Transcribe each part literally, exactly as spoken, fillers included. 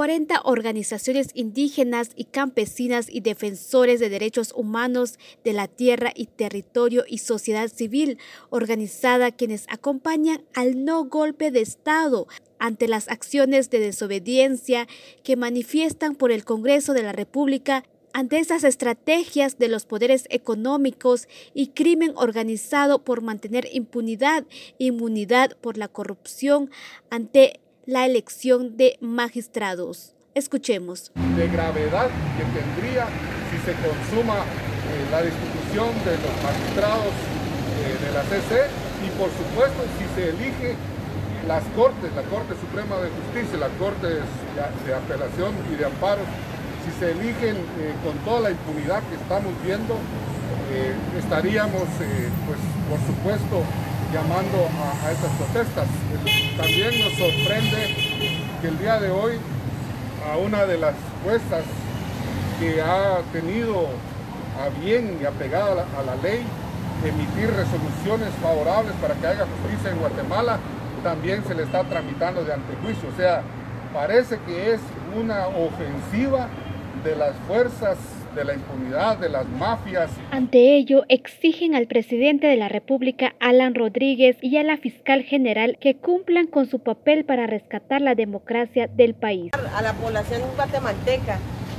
cuarenta organizaciones indígenas y campesinas y defensores de derechos humanos de la tierra y territorio y sociedad civil organizada quienes acompañan al no golpe de Estado ante las acciones de desobediencia que manifiestan por el Congreso de la República ante esas estrategias de los poderes económicos y crimen organizado por mantener impunidad, inmunidad por la corrupción ante la elección de magistrados. Escuchemos. De gravedad que tendría si se consuma eh, la destitución de los magistrados eh, de la C C y por supuesto si se elige las Cortes, la Corte Suprema de Justicia, las Cortes de, de Apelación y de Amparo, si se eligen eh, con toda la impunidad que estamos viendo, eh, estaríamos, eh, pues, por supuesto, llamando a, a estas protestas. También nos sorprende que el día de hoy a una de las juezas que ha tenido a bien y apegada a la, a la ley emitir resoluciones favorables para que haya justicia en Guatemala, también se le está tramitando de antejuicio. O sea, parece que es una ofensiva de las fuerzas de la impunidad, de las mafias. Ante ello, exigen al presidente de la República, Alan Rodríguez, y a la fiscal general que cumplan con su papel para rescatar la democracia del país. A la población guatemalteca,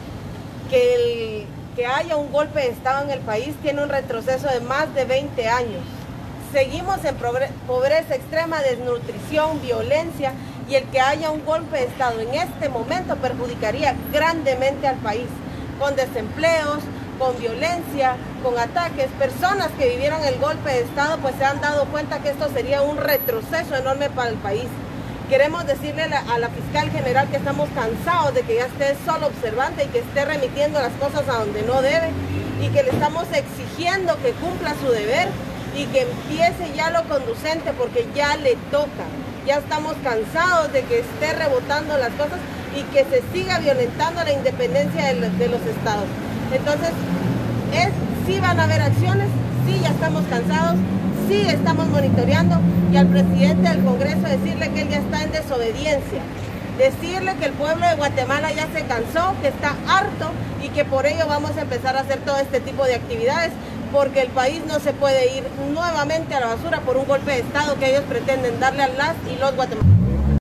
que, el, que haya un golpe de Estado en el país tiene un retroceso de más de veinte años. Seguimos en pobreza extrema, desnutrición, violencia, y el que haya un golpe de Estado en este momento perjudicaría grandemente al país, con desempleos, con violencia, con ataques. Personas que vivieron el golpe de Estado pues se han dado cuenta que esto sería un retroceso enorme para el país. Queremos decirle a la fiscal general que estamos cansados de que ya esté solo observante y que esté remitiendo las cosas a donde no debe, y que le estamos exigiendo que cumpla su deber y que empiece ya lo conducente porque ya le toca. Ya estamos cansados de que esté rebotando las cosas y que se siga violentando la independencia de los, de los estados. Entonces, es, sí van a haber acciones, sí ya estamos cansados, sí estamos monitoreando, y al presidente del Congreso decirle que él ya está en desobediencia, decirle que el pueblo de Guatemala ya se cansó, que está harto y que por ello vamos a empezar a hacer todo este tipo de actividades, porque el país no se puede ir nuevamente a la basura por un golpe de Estado que ellos pretenden darle a las y los guatemaltecos.